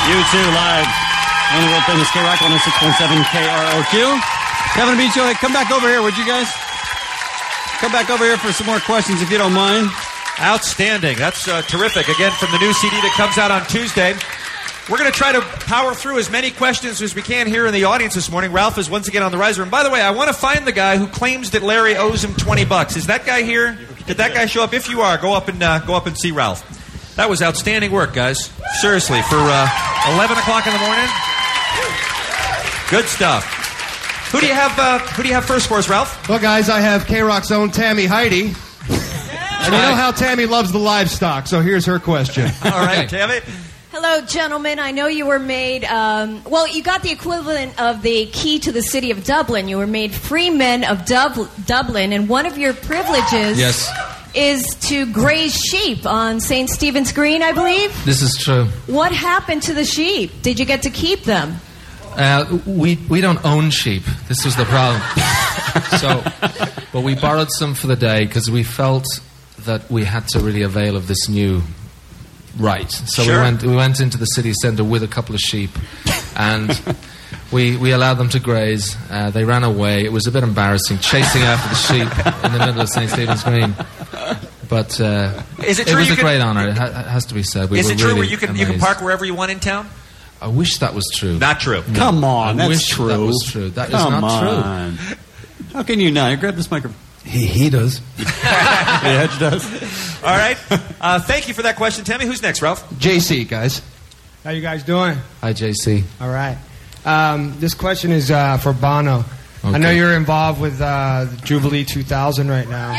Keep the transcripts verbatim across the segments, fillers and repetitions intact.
You too, live on the world famous K Rock one oh six point seven K R O Q. Kevin and Micho, hey, come back over here, would you guys? Come back over here for some more questions if you don't mind. Outstanding. That's uh, terrific. Again, from the new C D that comes out on Tuesday. We're going to try to power through as many questions as we can here in the audience this morning. Ralph is once again on the riser. And by the way, I want to find the guy who claims that Larry owes him twenty bucks. Is that guy here? Did that guy show up? If you are, go up and uh, go up and see Ralph. That was outstanding work, guys. Seriously, for uh, eleven o'clock in the morning. Good stuff. Who do you have? Uh, who do you have first for us, Ralph? Well, guys, I have K-Rock's own Tammy Heidi. And you know how Tammy loves the livestock, so here's her question. All right, Tammy. Hello, gentlemen. I know you were made, um, well, you got the equivalent of the key to the city of Dublin. You were made freemen of Dub- Dublin, and one of your privileges yes. is to graze sheep on Saint Stephen's Green, I believe. This is true. What happened to the sheep? Did you get to keep them? Uh, we we don't own sheep. This was the problem. So, but we borrowed some for the day because we felt that we had to really avail of this new right. So sure. we went we went into the city centre with a couple of sheep, and we we allowed them to graze. Uh, they ran away. It was a bit embarrassing chasing after the sheep in the middle of Saint Stephen's Green. But uh, is it, it true was you a can, great honour. It, ha- it has to be said. We is were it true really where you can amazed. you can park wherever you want in town? I wish that was true. Not true. No. Come on, I that's wish true. that was true. That Come is not on. true. How can you not? Grab this microphone. He, he does. The Edge does. All right. Uh, thank you for that question, Tammy. Who's next, Ralph? J C, guys. How you guys doing? Hi, J C. All right. Um, this question is uh, for Bono. Okay. I know you're involved with uh, the Jubilee two thousand right now.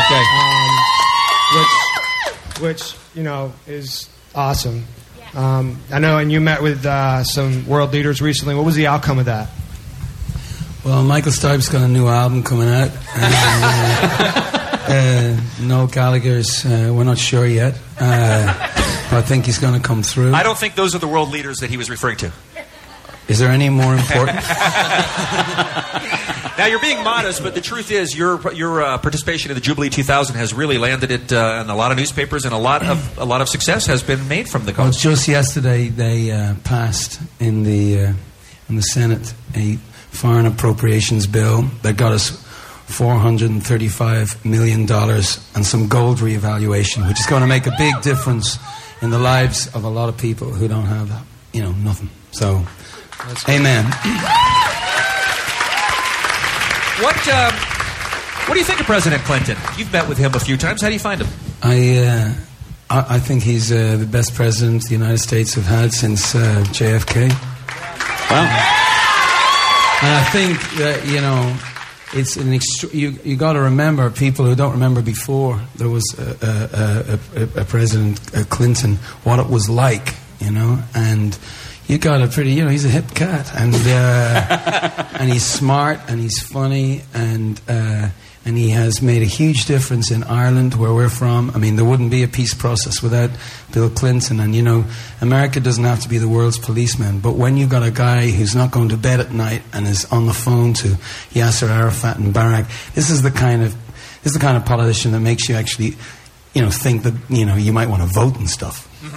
Okay. Um, which, which, you know, is awesome. Um, I know, and you met with uh, some world leaders recently. What was the outcome of that? Well, Michael Stipe's got a new album coming out. And, uh, uh, Noel Gallagher's, uh, we're not sure yet. Uh, I think he's going to come through. I don't think those are the world leaders that he was referring to. Is there any more important? Now, you're being modest, but the truth is your your uh, participation in the Jubilee two thousand has really landed it uh, in a lot of newspapers, and a lot of a lot of success has been made from the Well, cause. just yesterday they uh, passed in the uh, in the Senate a foreign appropriations bill that got us four hundred thirty-five million dollars and some gold reevaluation, which is going to make a big difference in the lives of a lot of people who don't have, you know, nothing. So, amen. What um, what do you think of President Clinton? You've met with him a few times. How do you find him? I uh, I, I think he's uh, the best president the United States have had since uh, J F K. Wow. And I think that, you know, it's an extra- you you got to remember, people who don't remember before there was a, a, a, a President a Clinton, what it was like, you know, and you got a pretty, you know, he's a hip cat, and uh, and he's smart, and he's funny, and uh, and he has made a huge difference in Ireland, where we're from. I mean, there wouldn't be a peace process without Bill Clinton, and, you know, America doesn't have to be the world's policeman, but when you've got a guy who's not going to bed at night and is on the phone to Yasser Arafat and Barack, this is the kind of this is the kind of politician that makes you actually, you know, think that, you know, you might want to vote and stuff. And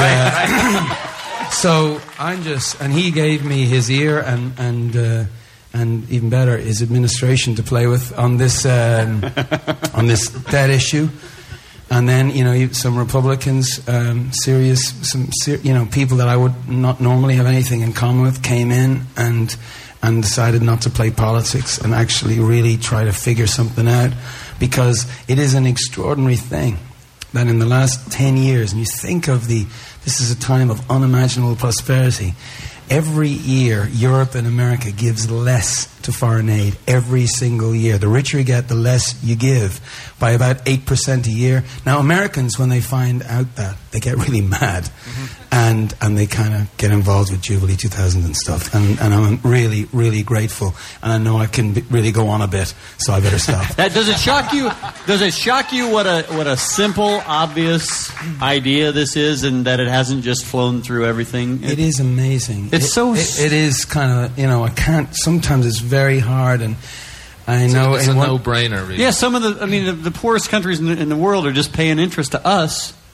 uh, so I'm just, and he gave me his ear and and. Uh, and even better, his administration to play with on this um, on this debt issue. And then, you know, some Republicans, um, serious, some ser- you know, people that I would not normally have anything in common with, came in and and decided not to play politics and actually really try to figure something out, because it is an extraordinary thing that in the last ten years, and you think of the, this is a time of unimaginable prosperity. Every year, Europe and America gives less to foreign aid every single year. The richer you get, the less you give, by about eight percent a year. Now, Americans, when they find out that, they get really mad, mm-hmm. and and they kind of get involved with Jubilee two thousand and stuff. And, and I'm really, really grateful. And I know I can be, really go on a bit, so I better stop. That, does it shock you? Does it shock you what a what a simple, obvious idea this is, and that it hasn't just flown through everything? It is amazing. It's it, so. It, it is kind of, you know, I can't. Sometimes it's very hard, and I know it's a, it's a one, no-brainer. Really. Yeah, some of the, I mean, the, the poorest countries in the, in the world are just paying interest to us.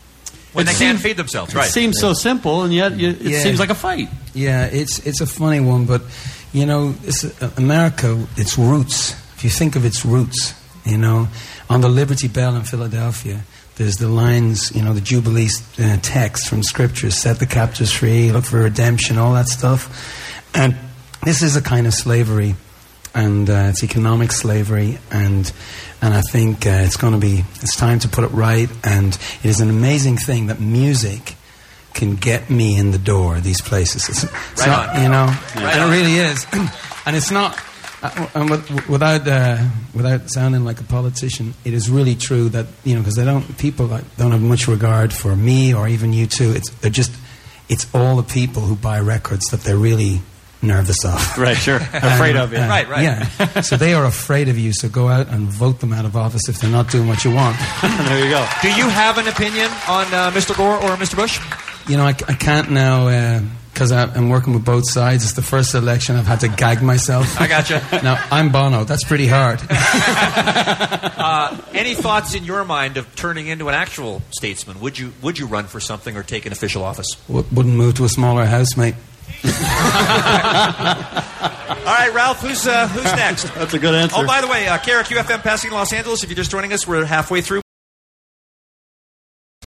when It they seems- can't feed themselves. Right. It seems so simple, and yet you, it Yeah. seems like a fight. Yeah, it's it's a funny one, but you know, it's, uh, America, its roots. If you think of its roots, you know, on the Liberty Bell in Philadelphia, there's the lines, you know, the Jubilee uh, text from Scripture: "Set the captives free, look for redemption," all that stuff. And this is a kind of slavery, and uh, it's economic slavery, and and I think uh, it's going to be. It's time to put it right, and it is an amazing thing that music can get me in the door of these places. It's, it's Right not, on. you know, Right and on. it really is, and it's not. Uh, and with, without uh, without sounding like a politician, it is really true that, you know, because they don't people like, don't have much regard for me or even you two. It's they're just it's all the people who buy records that they're really nervous of. Right, sure. Afraid of you. Right, right. Yeah. So they are afraid of you. So go out and vote them out of office if they're not doing what you want. There you go. Do you have an opinion on uh, Mister Gore or Mister Bush? You know, I, I can't now because I'm working with both sides. It's the first election I've had to gag myself. I gotcha. Now, I'm Bono. That's pretty hard. Uh, any thoughts in your mind of turning into an actual statesman? Would you would you run for something or take an official office? W- wouldn't move to a smaller house, mate. All right, Ralph, who's uh, who's next? That's a good answer. Oh, by the way, uh, K R Q F M passing Los Angeles. If you're just joining us, we're halfway through.